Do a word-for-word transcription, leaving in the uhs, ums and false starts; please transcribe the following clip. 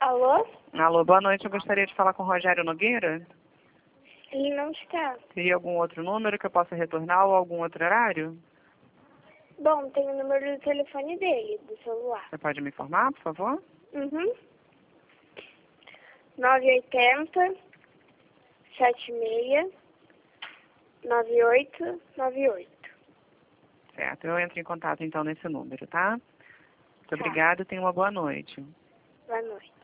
Alô? Alô, boa noite. Eu gostaria de falar com o Rogério Nogueira. Ele não está. Teria algum outro número que eu possa retornar ou algum outro horário? Bom, tem o número do telefone dele, do celular. Você pode me informar, por favor? Uhum. nove oito zero, sete seis, nove oito nove oito. Certo, eu entro em contato então nesse número, tá? Muito Tá. obrigada e tenha uma boa noite. Boa noite.